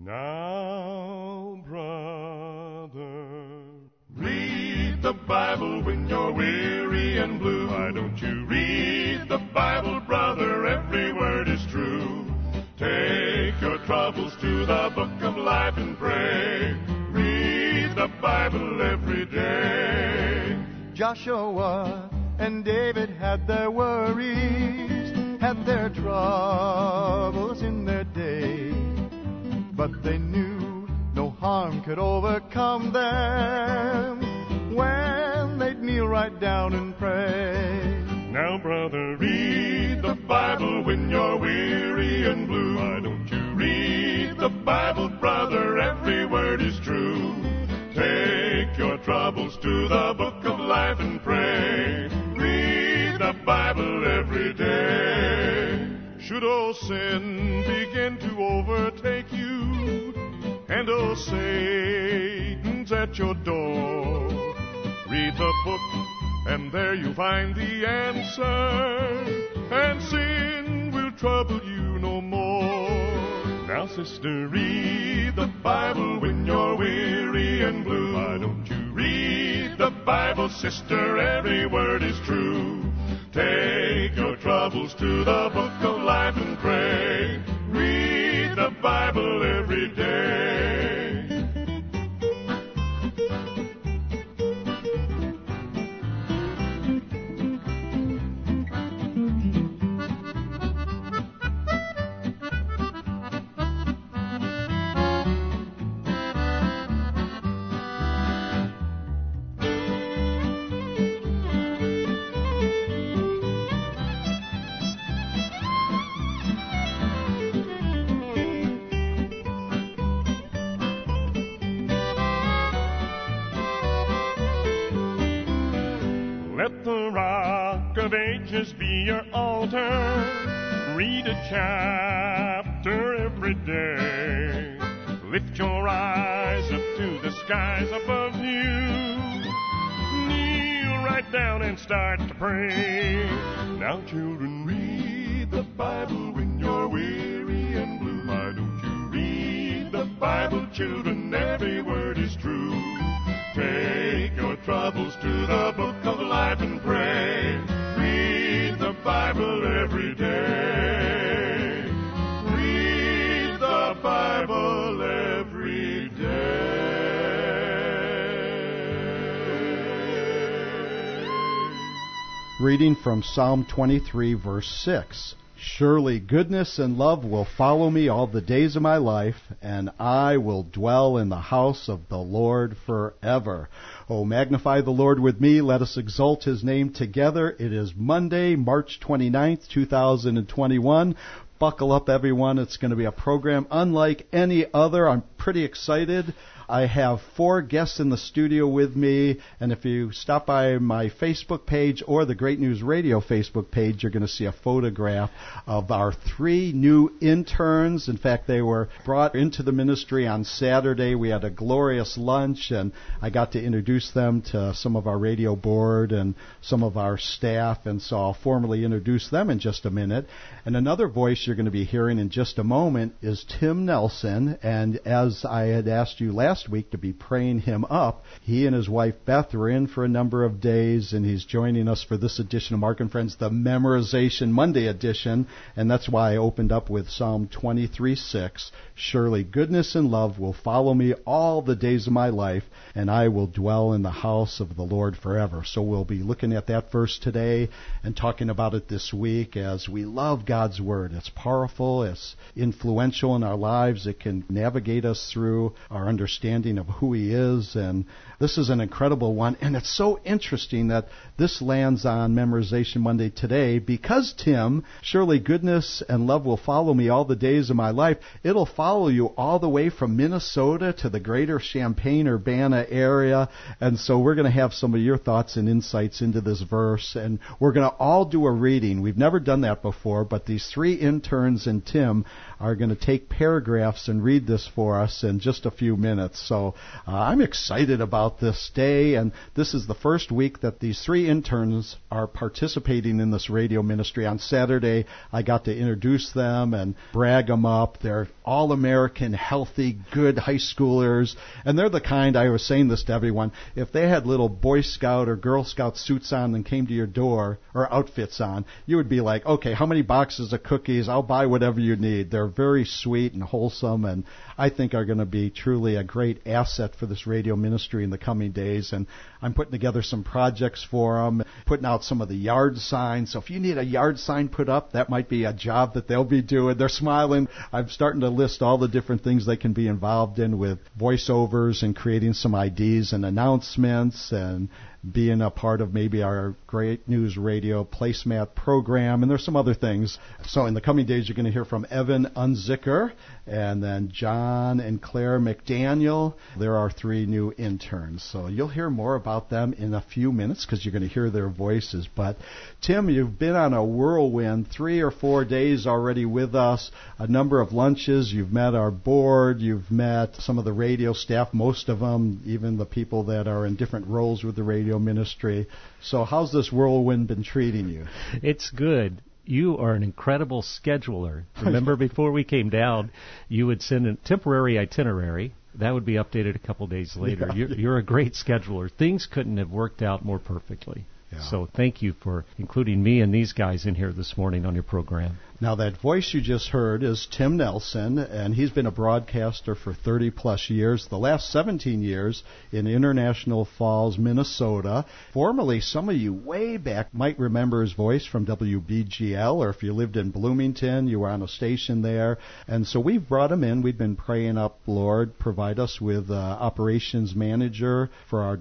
Now, brother, read the Bible when you're weary and blue. Why don't you read the Bible, brother? Every word is true. Take your troubles to the book of life and pray. Read the Bible every day. Joshua and David had their worries, had their troubles in their day, but they knew no harm could overcome them when they'd kneel right down and pray. Now, brother, read the Bible when you're weary and blue. Why don't you read the Bible, brother? Every word is true. Take your troubles to the book of life and pray. Read the Bible every day. Should old sin begin to overtake you, and old Satan's at your door, read the book, and there you'll find the answer, and sin will trouble you no more. Now, sister, read the Bible when you're weary and blue. Why don't you read the Bible, sister? Every word is true. Take your troubles to the book of life and pray. Read the Bible every day. Let the Rock of Ages be your altar. Read a chapter every day. Lift your eyes up to the skies above you. Kneel right down and start to pray. Now, children, read the Bible when you're weary and blue. Why don't you read the Bible, children? Every word is true. Take your troubles to the book of life and pray. Read the Bible every day. Read the Bible every day. Reading from Psalm 23, verse 6. Surely goodness and love will follow me all the days of my life, and I will dwell in the house of the Lord forever. Oh, magnify the Lord with me. Let us exalt his name together. It is Monday, March 29th, 2021. Buckle up, everyone. It's going to be a program unlike any other. I'm pretty excited. I have 4 guests in the studio with me, and if you stop by my Facebook page or the Great News Radio Facebook page, you're going to see a photograph of our 3 new interns. In fact, they were brought into the ministry on Saturday. We had a glorious lunch, and I got to introduce them to some of our radio board and some of our staff, and so I'll formally introduce them in just a minute. And another voice you're going to be hearing in just a moment is Tim Nelson, and as I had asked you last week to be praying him up, he and his wife Beth were in for a number of days, and he's joining us for this edition of Mark and Friends, the Memorization Monday edition, and that's why I opened up with Psalm 23:6. Surely goodness and love will follow me all the days of my life, and I will dwell in the house of the Lord forever. So we'll be looking at that verse today and talking about it this week as we love God's Word. It's powerful, it's influential in our lives, it can navigate us through our understanding of who He is, and this is an incredible one, and it's so interesting that this lands on Memorization Monday today because, Tim, surely goodness and love will follow me all the days of my life. It'll follow you all the way from Minnesota to the greater Champaign-Urbana area, and so we're going to have some of your thoughts and insights into this verse, and we're going to all do a reading. We've never done that before, but these 3 interns and Tim are going to take paragraphs and read this for us. us in just a few minutes. So I'm excited about this day, and this is the first week that these 3 interns are participating in this radio ministry. On Saturday, I got to introduce them and brag them up. They're all-American, healthy, good high schoolers, and they're the kind, I was saying this to everyone, if they had little Boy Scout or Girl Scout suits on and came to your door, or outfits on, you would be like, okay, how many boxes of cookies? I'll buy whatever you need. They're very sweet and wholesome, and I think are going to be truly a great asset for this radio ministry in the coming days. And I'm putting together some projects for them, putting out some of the yard signs. So if you need a yard sign put up, that might be a job that they'll be doing. They're smiling. I'm starting to list all the different things they can be involved in with voiceovers and creating some IDs and announcements and being a part of maybe our Great News Radio placemat program, and there's some other things. So in the coming days, you're going to hear from Evan Unzicker, and then John and Claire McDaniel. There are 3 new interns. So you'll hear more about them in a few minutes because you're going to hear their voices. But Tim, you've been on a whirlwind, 3 or 4 days already with us, a number of lunches. You've met our board. You've met some of the radio staff, most of them, even the people that are in different roles with the radio ministry. So how's this whirlwind been treating you? It's good. You are an incredible scheduler. Remember, before we came down, you would send a temporary itinerary. That would be updated a couple days later. Yeah. You're a great scheduler. Things couldn't have worked out more perfectly. Yeah. So thank you for including me and these guys in here this morning on your program. Now, that voice you just heard is Tim Nelson, and he's been a broadcaster for 30-plus years, the last 17 years in International Falls, Minnesota. Formerly, some of you way back might remember his voice from WBGL, or if you lived in Bloomington, you were on a station there. And so we've brought him in. We've been praying up, Lord, provide us with operations manager for our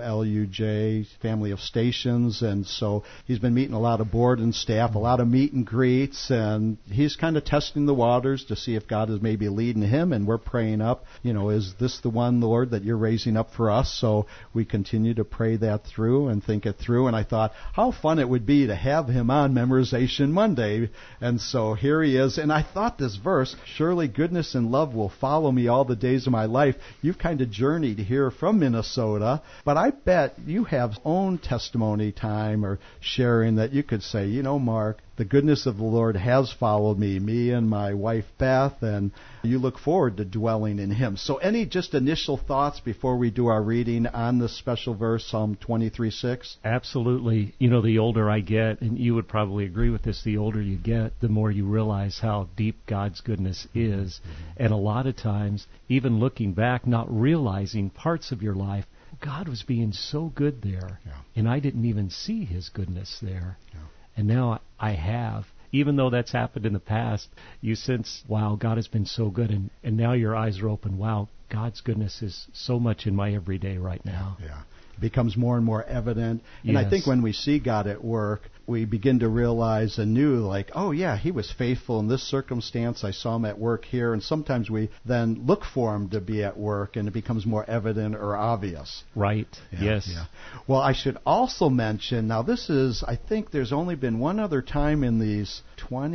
WLUJ family of stations. And so he's been meeting a lot of board and staff, a lot of meet and greets, and he's kind of testing the waters to see if God is maybe leading him, and we're praying up, is this the one, Lord, that you're raising up for us? So we continue to pray that through and think it through, and I thought how fun it would be to have him on Memorization Monday, and so here he is. And I thought this verse, surely goodness and love will follow me all the days of my life. You've kind of journeyed here from Minnesota, but I bet you have own testimony time or sharing that you could say, Mark, the goodness of the Lord has followed me and my wife Beth, and you look forward to dwelling in him. So any just initial thoughts before we do our reading on this special verse, Psalm 23:6? Absolutely. The older I get, and you would probably agree with this, the older you get, the more you realize how deep God's goodness is. Mm-hmm. And a lot of times, even looking back, not realizing parts of your life, God was being so good there, and I didn't even see his goodness there. Yeah. And now I have. Even though that's happened in the past, you sense, wow, God has been so good. And now your eyes are open. Wow, God's goodness is so much in my everyday right now. Yeah. It becomes more and more evident. And yes. I think when we see God at work, we begin to realize anew, like, oh, yeah, he was faithful in this circumstance. I saw him at work here. And sometimes we then look for him to be at work, and it becomes more evident or obvious. Right. Yes. Yeah. Well, I should also mention, now this is, I think there's only been one other time in these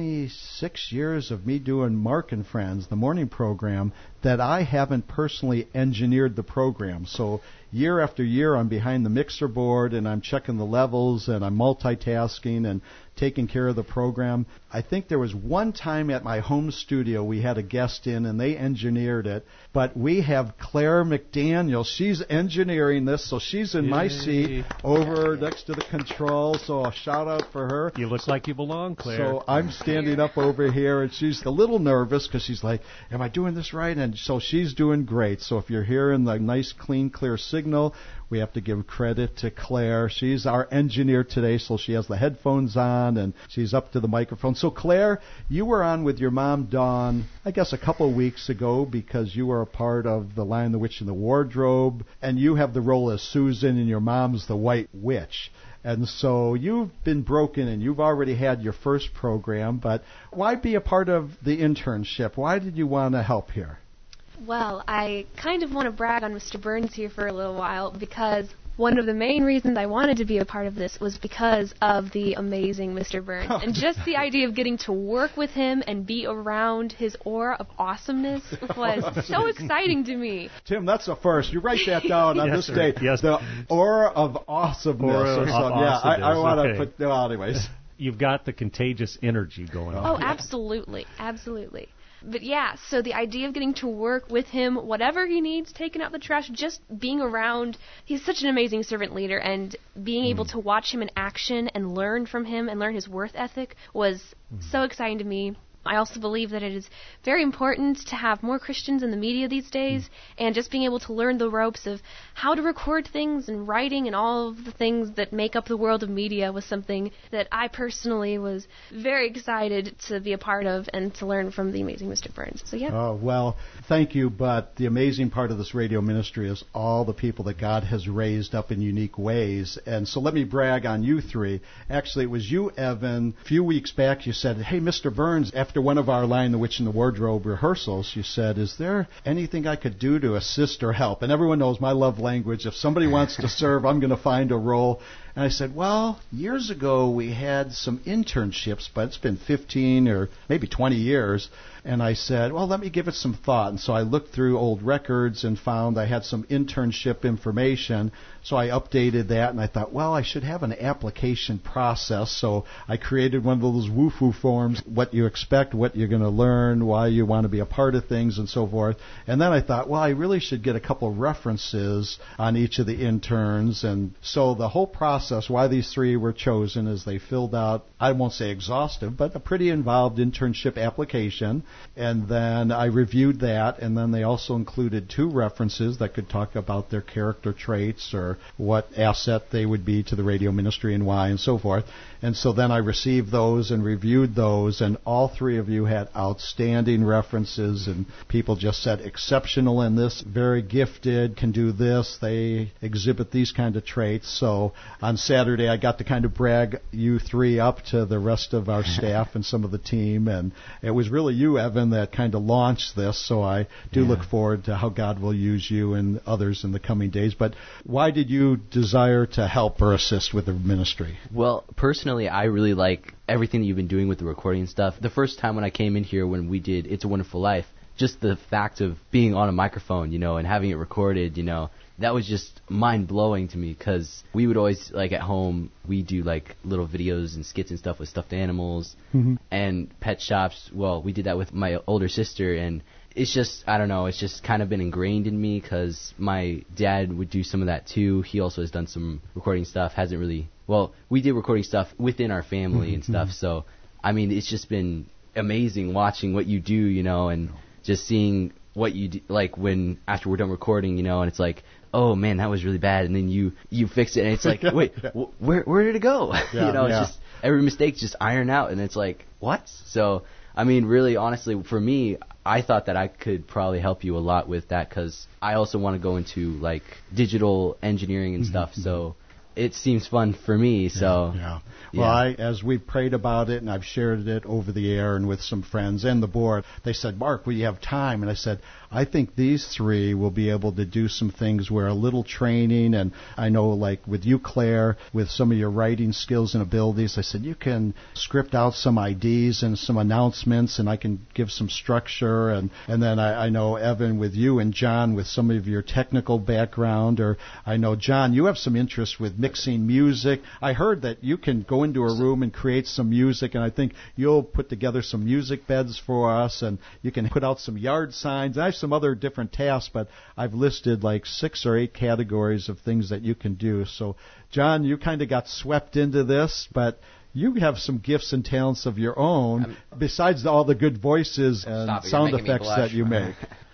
26 years of me doing Mark and Friends, the morning program, that I haven't personally engineered the program. So year after year, I'm behind the mixer board, and I'm checking the levels, and I'm multitasking and taking care of the program. I think there was one time at my home studio we had a guest in, and they engineered it. But we have Claire McDaniel. She's engineering this, so she's in my seat over next to the controls. So a shout out for her. You look like you belong, Claire. So I'm standing up over here, and she's a little nervous because she's like, am I doing this right? And so she's doing great. So if you're hearing the nice, clean, clear signal, we have to give credit to Claire. She's our engineer today, so she has the headphones on, and she's up to the microphone. So, Claire, you were on with your mom, Dawn, I guess a couple of weeks ago, because you were a part of The Lion, the Witch, and the Wardrobe, and you have the role as Susan, and your mom's the White Witch. And so you've been broken, and you've already had your first program, but why be a part of the internship? Why did you want to help here? Well, I kind of want to brag on Mr. Burns here for a little while, because one of the main reasons I wanted to be a part of this was because of the amazing Mr. Burns. And just the idea of getting to work with him and be around his aura of awesomeness was so exciting to me. Tim, that's the first. You write that down on this day. Yes. The aura of awesomeness or something. Yeah, I want to put... Well, anyways. You've got the contagious energy going on. Oh, absolutely. Absolutely. But yeah, so the idea of getting to work with him, whatever he needs, taking out the trash, just being around, he's such an amazing servant leader, and being able to watch him in action and learn from him and learn his work ethic was so exciting to me. I also believe that it is very important to have more Christians in the media these days, and just being able to learn the ropes of how to record things and writing and all of the things that make up the world of media was something that I personally was very excited to be a part of and to learn from the amazing Mr. Burns. So yeah. Oh, well, thank you, but the amazing part of this radio ministry is all the people that God has raised up in unique ways. And so let me brag on you three. Actually, it was you, Evan. A few weeks back you said, hey, Mr. Burns, after one of our Lion, the Witch, and the Wardrobe rehearsals, you said, is there anything I could do to assist or help? And everyone knows my love language. If somebody wants to serve, I'm going to find a role. And I said, well, years ago we had some internships, but it's been 15 or maybe 20 years. And I said, well, let me give it some thought. And so I looked through old records and found I had some internship information. So I updated that, and I thought, well, I should have an application process. So I created one of those woo-foo forms, what you expect, what you're going to learn, why you want to be a part of things, and so forth. And then I thought, well, I really should get a couple of references on each of the interns. And so the whole process, why these three were chosen, is they filled out, I won't say exhaustive, but a pretty involved internship application. And then I reviewed that, and then they also included 2 references that could talk about their character traits or what asset they would be to the radio ministry and why and so forth. And so then I received those and reviewed those, and all 3 of you had outstanding references, and people just said exceptional in this, very gifted, can do this, they exhibit these kind of traits. So on Saturday I got to kind of brag you 3 up to the rest of our staff and some of the team, and it was really you, Evan, that kind of launched this, so I do look forward to how God will use you and others in the coming days. But why did you desire to help or assist with the ministry? Well, personally, I really like everything that you've been doing with the recording and stuff. The first time when I came in here when we did It's a Wonderful Life, just the fact of being on a microphone, and having it recorded, that was just mind-blowing to me, because we would always, like at home, we do like little videos and skits and stuff with stuffed animals and pet shops. Well, we did that with my older sister, and it's just, I don't know, it's just kind of been ingrained in me, because my dad would do some of that too. He also has done some recording stuff, hasn't really, well, we did recording stuff within our family and stuff, so, I mean, it's just been amazing watching what you do, and just seeing what you do, like when, after we're done recording, and it's like, oh man, that was really bad, and then you fix it, and it's like, wait, where did it go? It's just, every mistake just iron out, and it's like, what? So, I mean, really, honestly, for me, I thought that I could probably help you a lot with that, because I also want to go into, like, digital engineering and stuff, so it seems fun for me, so... Yeah. Well, as we prayed about it, and I've shared it over the air and with some friends and the board, they said, Mark, will you have time? And I said, I think these 3 will be able to do some things where a little training, and I know, like with you, Claire, with some of your writing skills and abilities, I said, you can script out some IDs and some announcements, and I can give some structure, and then I know, Evan, with you, and John, with some of your technical background, or I know, John, you have some interest with mixing music. I heard that you can go into a room and create some music, and I think you'll put together some music beds for us, and you can put out some yard signs. I have some other different tasks, but I've listed like 6 or 8 categories of things that you can do. So, John, you kind of got swept into this, but you have some gifts and talents of your own, besides all the good voices and sound effects that you make.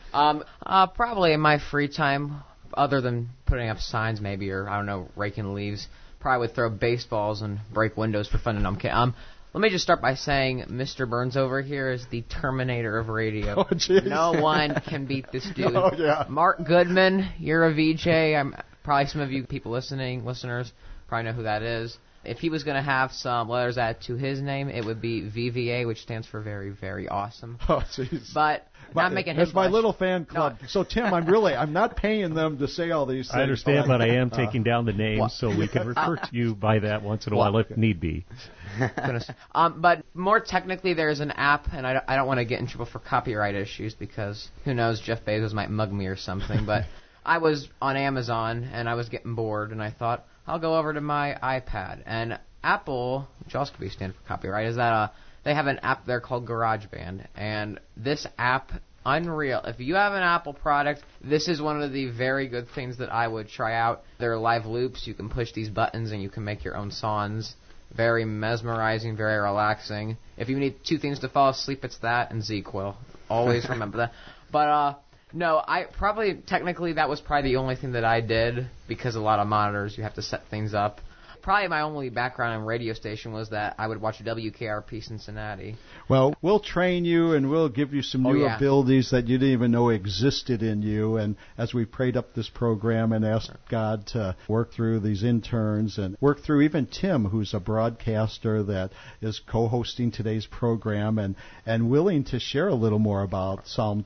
Probably in my free time, other than putting up signs maybe, or, I don't know, raking leaves, probably would throw baseballs and break windows for fun. And I'm kidding. Let me just start by saying Mr. Burns over here is the Terminator of radio. Oh, geez. No one can beat this dude. Oh, yeah. Mark Goodman, you're a VJ. Probably some of you listeners probably know who that is. If he was going to have some letters added to his name, it would be VVA, which stands for very, very awesome. Oh, jeez. But not making his That's my blush. little fan club. No. So, Tim, I'm not paying them to say all these things. I understand, but I am taking down the names What? so we can refer to you by that once in a while if need be. Goodness. But more technically, there's an app, and I don't want to get in trouble for copyright issues because who knows, Jeff Bezos might mug me or something. But I was on Amazon, and I was getting bored, and I thought, I'll go over to my iPad. And Apple, which also could be standard for copyright, is that they have an app there called GarageBand. And this app, unreal. If you have an Apple product, this is one of the very good things that I would try out. There are live loops. You can push these buttons, and you can make your own songs. Very mesmerizing, very relaxing. If you need two things to fall asleep, it's that and ZQL. Always remember that. But, no, technically that was probably the only thing that I did because a lot of monitors, you have to set things up. Probably my only background in radio station was that I would watch WKRP Cincinnati. Well, we'll train you and we'll give you some new abilities that you didn't even know existed in you. And as we prayed up this program and asked God to work through these interns and work through even Tim, who's a broadcaster that is co-hosting today's program and willing to share a little more about Psalm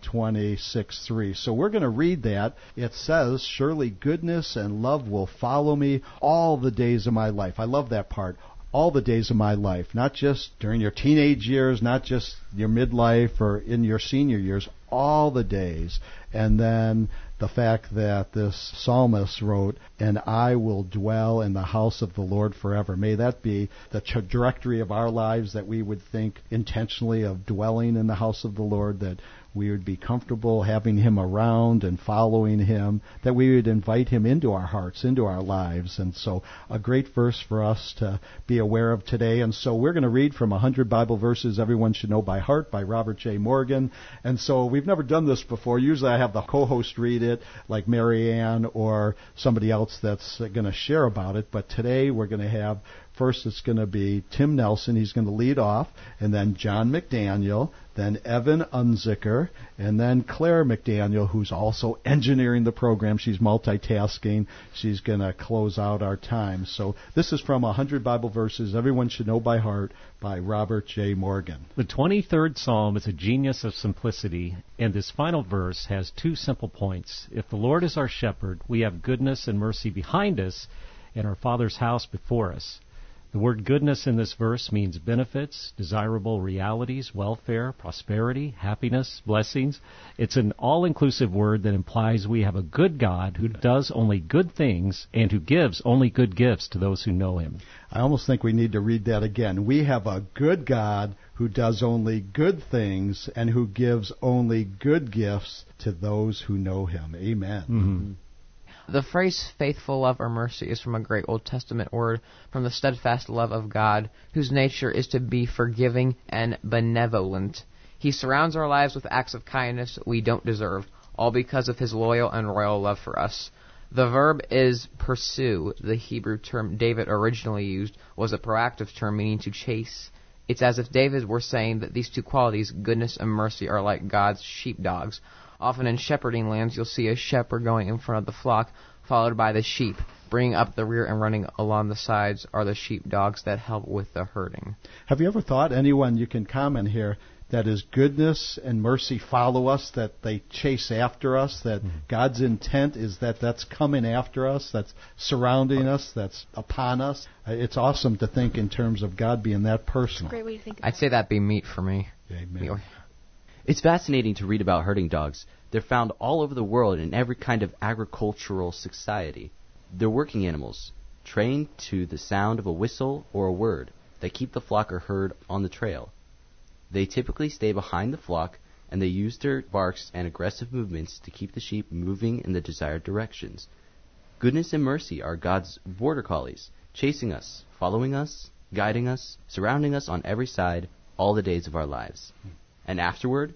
26:3. So we're going to read that. It says, "Surely goodness and love will follow me all the days of my life." I love that part. All the days of my life, not just during your teenage years, not just your midlife or in your senior years, all the days. And then the fact that this psalmist wrote, "And I will dwell in the house of the Lord forever." May that be the trajectory of our lives, that we would think intentionally of dwelling in the house of the Lord, that we would be comfortable having Him around and following Him, that we would invite Him into our hearts, into our lives. And so a great verse for us to be aware of today. And so we're going to read from 100 Bible Verses Everyone Should Know by Heart by Robert J. Morgan. And so we've never done this before. Usually I have the co-host read it, like Mary Ann or somebody else that's going to share about it. But today we're going to have, first it's going to be Tim Nelson. He's going to lead off, and then John McDaniel, then Evan Unzicker, and then Claire McDaniel, who's also engineering the program. She's multitasking. She's going to close out our time. So this is from 100 Bible Verses Everyone Should Know by Heart by Robert J. Morgan. The 23rd Psalm is a genius of simplicity, and this final verse has two simple points. If the Lord is our shepherd, we have goodness and mercy behind us and our Father's house before us. The word goodness in this verse means benefits, desirable realities, welfare, prosperity, happiness, blessings. It's an all-inclusive word that implies we have a good God who does only good things and who gives only good gifts to those who know Him. I almost think we need to read that again. We have a good God who does only good things and who gives only good gifts to those who know Him. Amen. Mm-hmm. The phrase faithful love or mercy is from a great Old Testament word from the steadfast love of God, whose nature is to be forgiving and benevolent. He surrounds our lives with acts of kindness we don't deserve, all because of His loyal and royal love for us. The verb is pursue. The Hebrew term David originally used was a proactive term meaning to chase. It's as if David were saying that these two qualities, goodness and mercy, are like God's sheepdogs. Often in shepherding lands, you'll see a shepherd going in front of the flock, followed by the sheep. Bringing up the rear and running along the sides are the sheepdogs that help with the herding. Have you ever thought, anyone, you can comment here, that His goodness and mercy follow us, that they chase after us, that God's intent is that that's coming after us, that's surrounding us, that's upon us? It's awesome to think in terms of God being that personal. Great way to think. I'd say that'd be meat for me. Amen. It's fascinating to read about herding dogs. They're found all over the world in every kind of agricultural society. They're working animals, trained to the sound of a whistle or a word that keep the flock or herd on the trail. They typically stay behind the flock, and they use their barks and aggressive movements to keep the sheep moving in the desired directions. Goodness and mercy are God's border collies, chasing us, following us, guiding us, surrounding us on every side all the days of our lives. And afterward,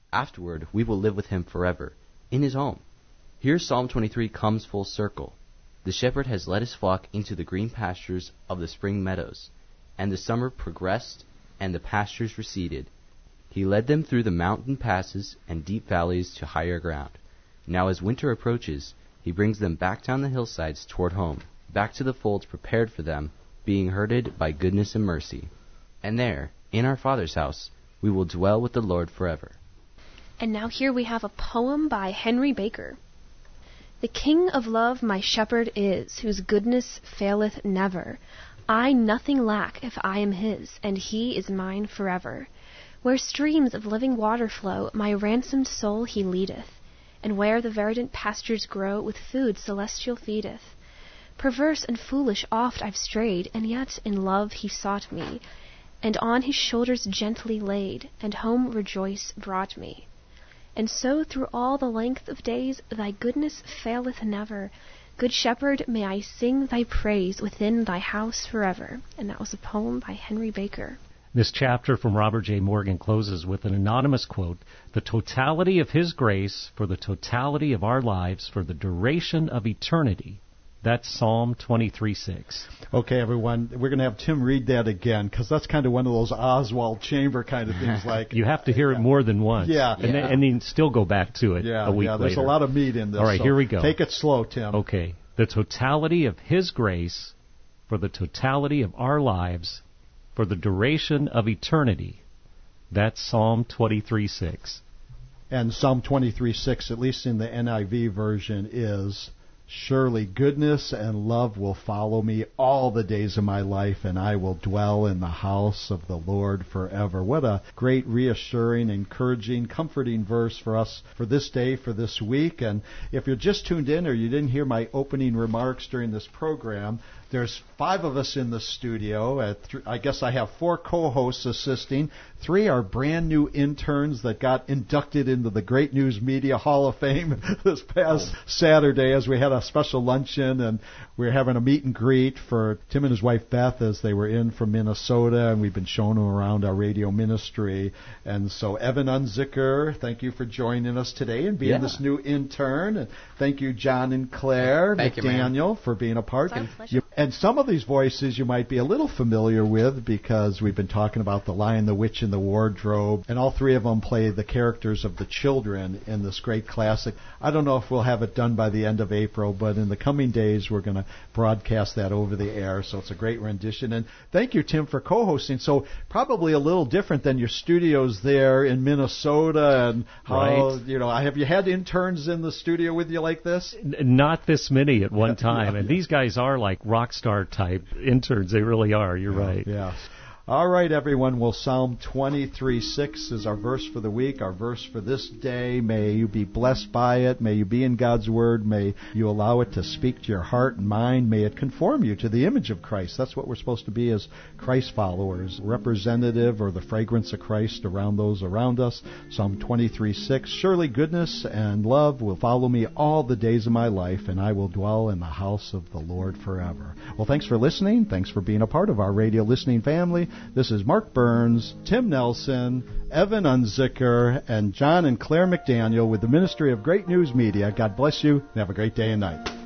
we will live with Him forever, in His home. Here Psalm 23 comes full circle. The shepherd has led his flock into the green pastures of the spring meadows, and the summer progressed and the pastures receded. He led them through the mountain passes and deep valleys to higher ground. Now as winter approaches, He brings them back down the hillsides toward home, back to the folds prepared for them being herded by goodness and mercy. And there, in our Father's house, we will dwell with the Lord forever. And now here we have a poem by Henry Baker. The King of love my shepherd is, whose goodness faileth never. I nothing lack if I am his, and he is mine forever. Where streams of living water flow, my ransomed soul he leadeth, and where the verdant pastures grow, with food celestial feedeth. Perverse and foolish oft I've strayed, and yet in love he sought me, and on his shoulders gently laid, and home rejoice brought me. And so through all the length of days thy goodness faileth never. Good Shepherd, may I sing thy praise within thy house forever. And that was a poem by Henry Baker. This chapter from Robert J. Morgan closes with an anonymous quote, "The totality of his grace for the totality of our lives for the duration of eternity." That's Psalm 23:6. Okay, everyone, we're going to have Tim read that again, because that's kind of one of those Oswald Chamber kind of things. Like you have to hear it more than once. Yeah. And then still go back to it a week later. There's a lot of meat in this. All right, so here we go. Take it slow, Tim. Okay. The totality of his grace for the totality of our lives for the duration of eternity. That's Psalm 23:6. And Psalm 23:6, at least in the NIV version, is, "Surely goodness and love will follow me all the days of my life, and I will dwell in the house of the Lord forever." What a great, reassuring, encouraging, comforting verse for us for this day, for this week. And if you're just tuned in or you didn't hear my opening remarks during this program, there's 5 of us in the studio. I guess I have 4 co-hosts assisting. 3 are brand new interns that got inducted into the Great News Media Hall of Fame this past Saturday, as we had a special luncheon, and we're having a meet and greet for Tim and his wife Beth as they were in from Minnesota, and we've been showing them around our radio ministry. And so Evan Unzicker, thank you for joining us today and being this new intern. And thank you, John and Claire McDaniel, for being a part. And some of these voices you might be a little familiar with, because we've been talking about The Lion, the Witch, and the Wardrobe, and all 3 of them play the characters of the children in this great classic. I don't know if we'll have it done by the end of April, but in the coming days we're going to broadcast that over the air, so it's a great rendition. And thank you, Tim, for co-hosting. So probably a little different than your studios there in Minnesota, and how, have you had interns in the studio with you like this? Not this many at one time, and these guys are like rock star type interns. They really are. You're right. Yes. All right, everyone. Well, Psalm 23:6 is our verse for the week, our verse for this day. May you be blessed by it. May you be in God's Word. May you allow it to speak to your heart and mind. May it conform you to the image of Christ. That's what we're supposed to be as Christ followers, representative or the fragrance of Christ around those around us. Psalm 23:6, "Surely goodness and love will follow me all the days of my life, and I will dwell in the house of the Lord forever." Well, thanks for listening. Thanks for being a part of our radio listening family. This is Mark Burns, Tim Nelson, Evan Unzicker, and John and Claire McDaniel with the Ministry of Great News Media. God bless you, and have a great day and night.